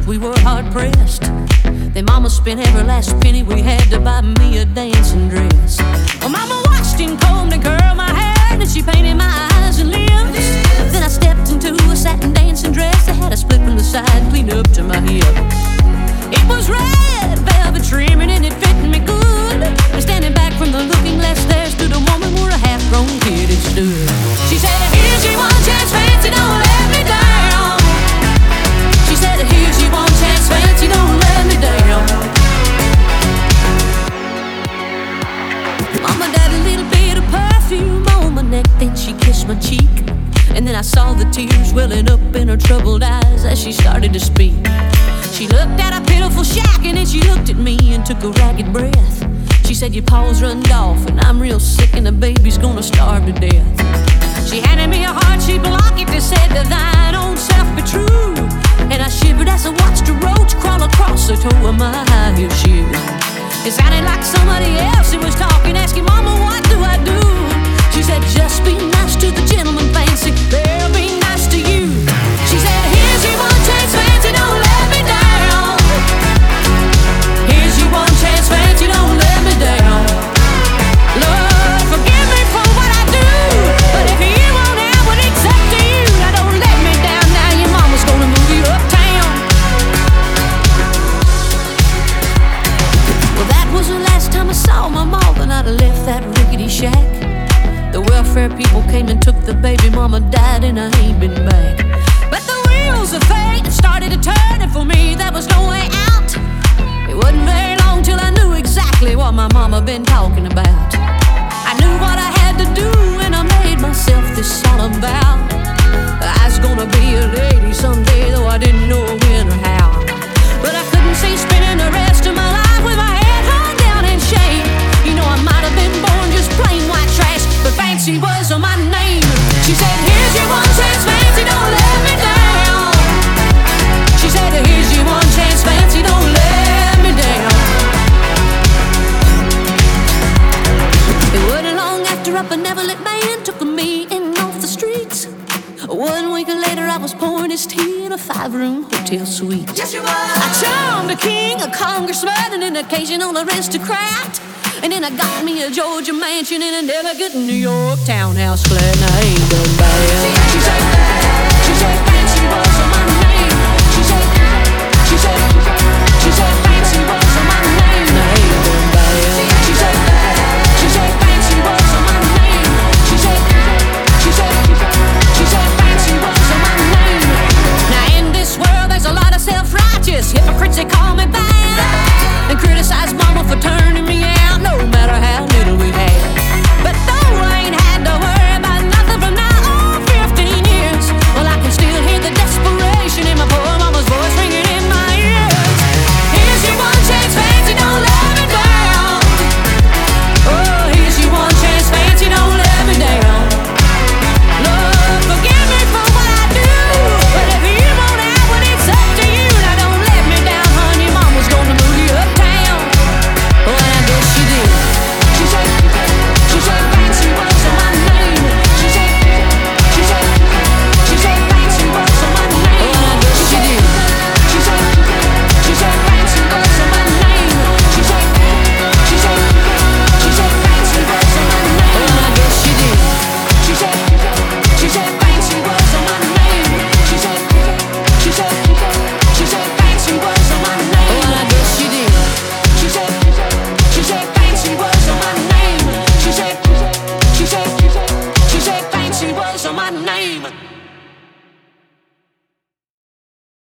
we were hard pressed. Then Mama spent every last penny we had to buy me a dancing dress. Well, Mama washed and combed and curled my hair, and she painted my eyes and lips. Then I stepped into a satin dancing dress that had a split from the side, cleaned up to my hip. It was red velvet trimming and it fit me good. And standing back from the looking glass, there stood a woman where a half-grown kid had stood. She said, "Here's your one chance, fancy, don't let me down." She said, "Here's your one chance, fancy, don't let me down." Mama got a little bit of perfume on my neck, then she kissed my cheek. And then I saw the tears welling up in her troubled eyes as she started to speak. She looked at a pitiful shack and then she looked at me and took a ragged breath. She said, "Your paws runned off and I'm real sick and the baby's gonna starve to death." She handed me a heart-shaped locket that said, "To thine own self be true." And I shivered as I watched a roach crawl across the toe of my high-heel shoe. It sounded like somebody else who was talking, asking, "Mama, what do I do?" She said, "Just be nice to the gentleman, fancy, they'll be nice to you." She said, "Here's your one chance, fancy, don't let me down. Here's your one chance, fancy, don't let me down. Lord, forgive me for what I do, but if you won't have what it's up to you, now don't let me down. Now your mama's gonna move you uptown." Well, that was the last time I saw my mom, and I'd have left that rickety shack. The welfare people came and took the baby, mama died and I ain't been back. But the wheels of fate started to turn, and for me there was no way out. It wasn't very long till I knew exactly what my mama been talking about. I knew what I had to do and I made myself this solemn vow. I was gonna be a lady someday, though I didn't know when or how. But I couldn't see spending the rest of my life with my head hung down in shame. You know I might have been born just plain white trash, but fancy was my name. She said, "Here's your one chance, fancy, don't let me down." She said, "Here's your one chance, fancy, don't let me down." It wasn't long after a benevolent man took me in off the streets. 1 week later I was pouring his tea in a 5-room hotel suite. Yes, you was. I charmed a king, a congressman, and an occasional aristocrat. And then I got me a Georgia mansion in an elegant New York townhouse flat, and I ain't done bad. She said,